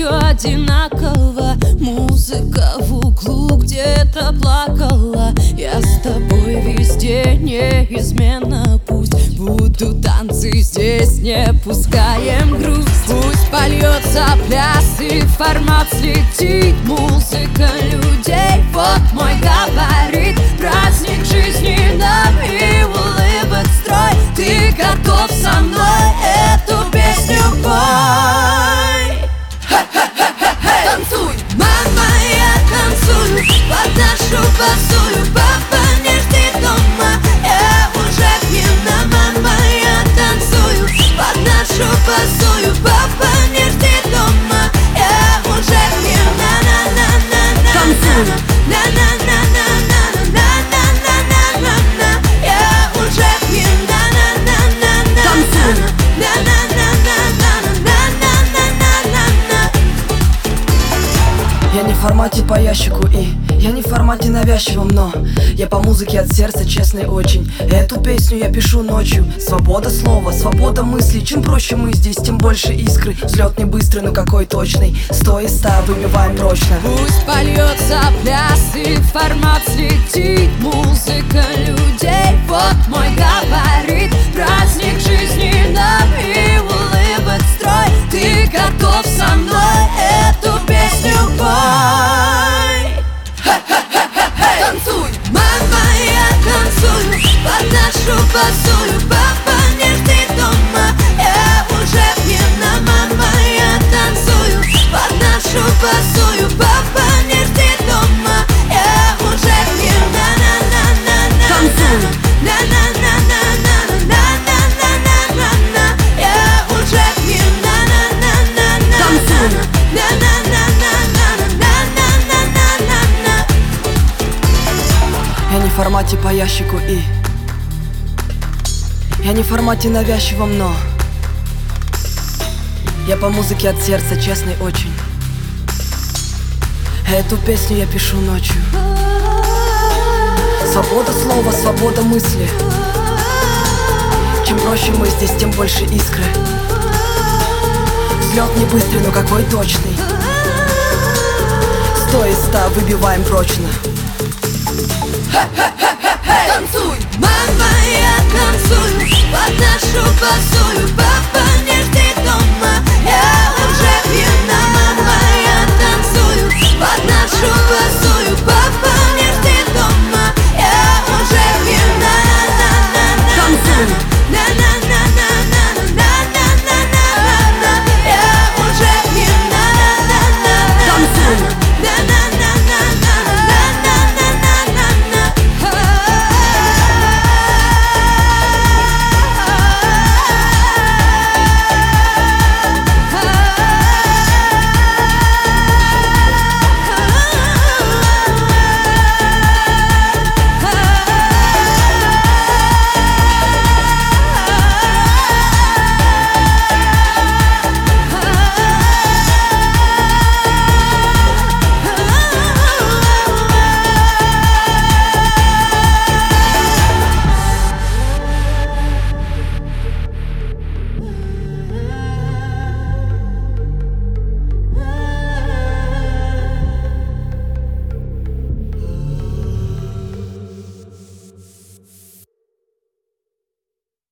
все одинаково. Музыка в углу где-то плакала. Я с тобой везде неизменно. Пусть будут танцы здесь, не пускаем грусть. Пусть польется пляс и формат слетит. Музыка людей, вот мой габарит. Праздник жизни нам и улыбок строй. Ты готов со мной эту песню пой? Танцуй, мама, я танцую под нашу басую. Папа, не жди дома, я уже пьяна. Мама, я танцую под нашу басую. Папа, не жди дома, я уже пьяна. Танцуй, я уже пьяна. Танцуй. Я не в формате по ящику и я не в формате навязчивом, но я по музыке от сердца, честный очень. Эту песню я пишу ночью. Свобода слова, свобода мысли. Чем проще мы здесь, тем больше искры. Взлет не быстрый, но какой точный. 100 из 100 выбиваем прочно. Пусть польется пляс и формат слетит. Музыка людей, вот мой габарит. Праздник жизни нам и улыбок строй. Ты готов со мной эту песню пой? Танцуй, мама, я танцую под нашу басую. Папа, не жди дома, я уже пьяна. Мама, я танцую под нашу басую. Папа, не жди дома, я уже пьяна. Танцуй. Я уже пьяна. Танцуй. Я не в формате по ящику и я не в формате навязчивом, но я по музыке от сердца, честный очень. Эту песню я пишу ночью. Свобода слова, свобода мысли. Чем проще мы здесь, тем больше искры. Взлет не быстрый, но какой точный. 100 из 100 выбиваем прочно. Танцуй, мама, я танцую под нашу басую. Папа,